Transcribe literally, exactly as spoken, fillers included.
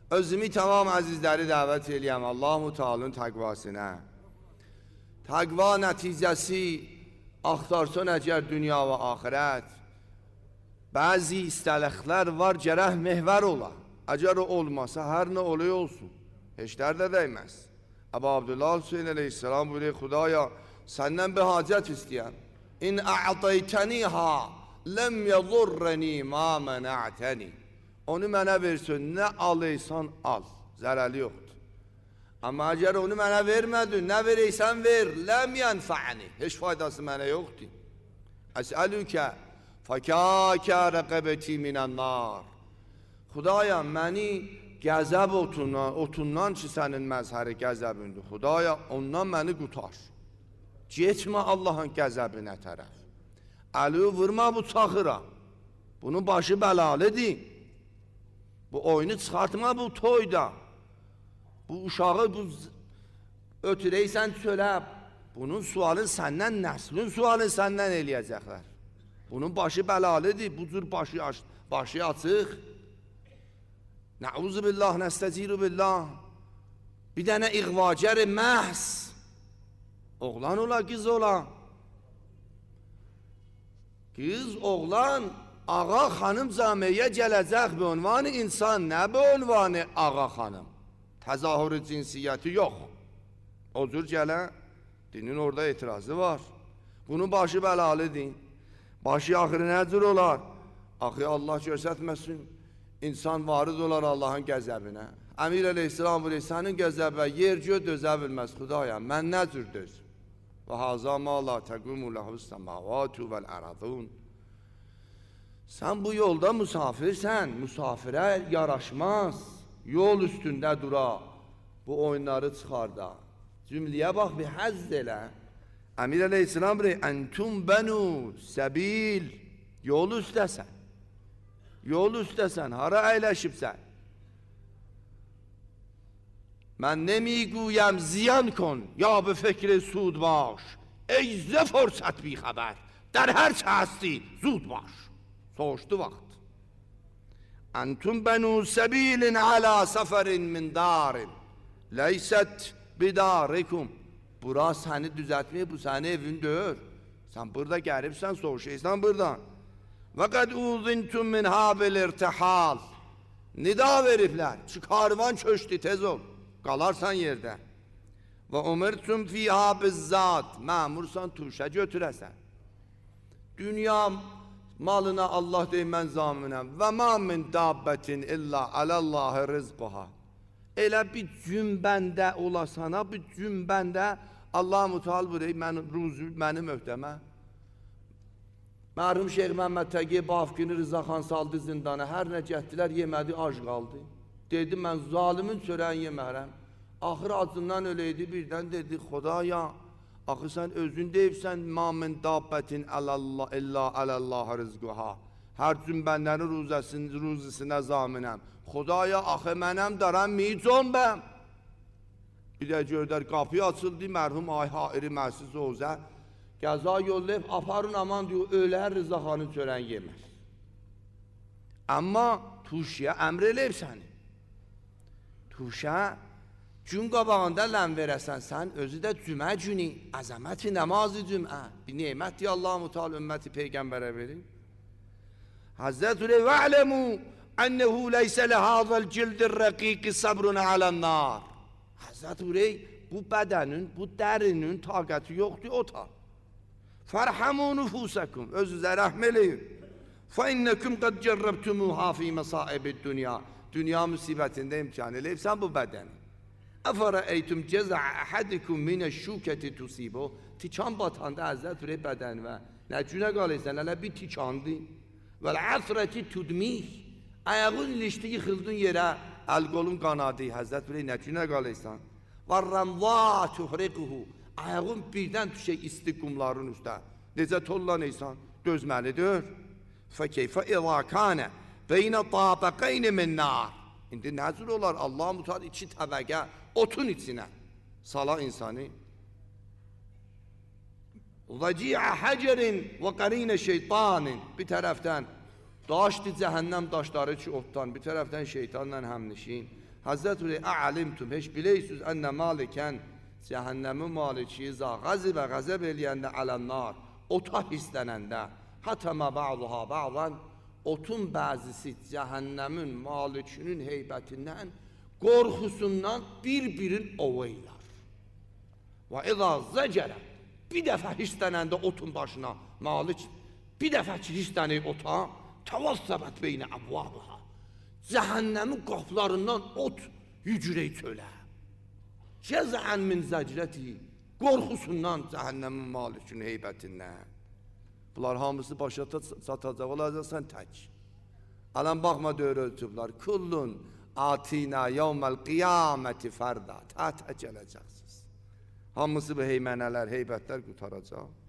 özümü tamam əzizləri dəvət eləyəm Allah-u Teala'nın təqvasına. Təqva nəticəsi axtarsan əgər dünya və axirət, bəzi istələklər var gərək mehvər ola. Əgər o olmasa hər nə oluyor olsun, heç dərdə dəyməz. Əbu Abdullah Hüseyin əleyhisselam buyuruyor, Xudaya səndən bir hacət istəyəm. İn a'taytaniha lem yadurrani ma mena'tani. Onu mənə versin, nə alıysan al, zərəli yoxdur. Amma əgər onu mənə vermədin, nə vereysən ver, ləm yənfa'ni, heç faydası mənə yoxdur. Əsəlükə fəkəkə rəqəbəti minən nar. Xudaya, məni gəzəb otundan, otundan ki, sənin məzhəri gəzəbindir. Xudaya, ondan məni qutar. Getmə Allahın gəzəbinə tərəf. Əli vurma bu çaxıra. Bunun başı bəlalıdır. Bu oyunu çıxartma bu toyda. Bu uşağı bu ötüreysən çölə. Bunun sualın səndən, nəslin sualın səndən eləyəcəklər. Bunun başı bəlalıdır. Bu cür başı, başı açıq. Nəuzu billah, nəstəciru billah. Bir dənə iğvacər məhz. Oğlan ola, qız ola. Qız, oğlan, ağa xanım camiyə gələcək bir ünvanı insan, nə bir ünvanı ağa xanım. Təzahürü cinsiyyəti yox. O cür gələ, dinin orada etirazı var. Bunun başı bəlalıdır. Başı axırı nə cür olar? Axı Allah görsətməsin, insan varid olar Allahın qəzəbinə. Əmir əleyhisselam buyuruyor, sənin qəzəbə yer gö dözə bilməz Xudaya, mən nə cür dözüm? Və hazə ma la təqumu ləhus səmavatu vəl-əradun. Sən bu yolda musafirsən, musafirə yaraşmaz. Yol üstündə dura, bu oyunları çıxarda. Cümləyə bax, bir həzz elə. Əmir əleyhisselam buyuruyor, entum bənu səbil. Yol üstəsən. Yol üstəsən, hara əyləşibsən? Mən nemiguyəm ziyan kon, ya be fikri sud baş. Ey zə fürsət bi xəbər, در hər çə هستی زود baş. Soğuşdu vaxt. Entum benu sebilin ala seferin min darin. Leyset bidarikum. Bura səni düzəltməyib, bu səni evin döyür. Sən burada gəlibsən, soğuşaysan buradan. Və qəd uzintum min habil irtihal. Nida veriblər, ki karvan köşdü, tez ol. Qalarsan yerdə. Və umirtum fiha bizzat. Məmursan tuşa götürəsən. Dünya malına Allah deyim, mən zaminəm. Və ma min dabbətin illa aləllahi rizquha. Elə bir cümbəndə olasana, bir cümbəndə Allah-u Teala buyuruyor, mənim ruzu, mənim öhdəmə. Mərhum Şeyx Məhəmməd Təqiyə Bafqini Rızaxan saldı zindana, hər nə gətdilər, yemədi, ac qaldı. Dedi, mən zalimin çörəyin yemərəm. Axır acından öləydi, birdən dedi, Xudaya, axı sən özün deyibsən, ma min dabbətin illa aləllahi rizquha. Hər cümbəndənin ruzisinə zaminəm. Xudaya, axı mənəm daram miyicon bəm. Bir də gördər, qapı açıldı, mərhum ay hairi məhsis oğuzə. Qəza yollayıb, aparın aman diyor, ölər Rızaxanın çörən yeməz. Amma tuşya əmr eləyib səni. Tuşa, gün qabağında ləm verəsən, sən özü də cümə günü, əzəməti nəmazı cümə. Bir neymət deyə Allah-u Teala ümməti Peyğəmbərə verir. Həzzət ürey və'ləmu ənəhu leysə ləhazəl cildir rəqiqi səbrun alənnar. Həzzət ürey, bu bədənin, bu dərinin taqəti yoxdur o ta. Fərhəmu nüfusəkum, özünüzə rəhm eləyin. Fəinnəkum qəd cərrəbtumuha fi məsaibid dünya. Dünya müsibətində imkan eləyibsən bu bədəni. Əfərəytum cəzə əhədikum minə şükəti tusibo. Tikan batanda Həzzət ürey bədəni və nə günə qalıysan, hələ bir tikandı. Vəl-əsrəti tudmih. Ayağın ilişdi, yıxıldın yerə, əl-qolun qanadı. Həzzət ürey nə günə qalıysan. Vərrəmva tuhriquhu. Ayağın birdən düşək isti qumların üstə. Necə tollanıysan, dözməlidir. Fəkeyfə ilakənə beynə tabəqeyni min nar. İndi nəzir olar, Allah-u Teala iki təbəqə otun içinə sala insanı. Vəciə həcərin və qərinə şeytanin. Bir tərəfdən daşdı cəhənnəm daşları ki otdan, bir tərəfdən şeytanla həmnişin. Hazreti Ə'alimtum, heç bileysiz ənə malikən, cəhənnəmin maliki izə qəzibə qəzəb eləyəndə ələnnar, ota hislənəndə, hətəmə bə'duha bə'dan, otun bəzisi cəhənnəmin malikinin heybətindən, qorxusundan bir-birin ovaylar. Və izə zəcərə, bir dəfə hislənəndə otun başına, malik, bir dəfə ki hislənir ota, təvassəbət beynə əbvabıha. Cəhənnəmin qaplarından ot yücürək çölə. Cəzən min zəcrəti, qorxusundan cəhənnəmin malikinin heybətindən. Bunlar hamısı başa çatacaq olacaqsan tək. Alən baxma dövrə ölçüblər. Kullun atina yevməl qiyaməti fərda. Tə-tə gələcəksiniz. Hamısı bu heymənələr, heybətlər qutaracaq.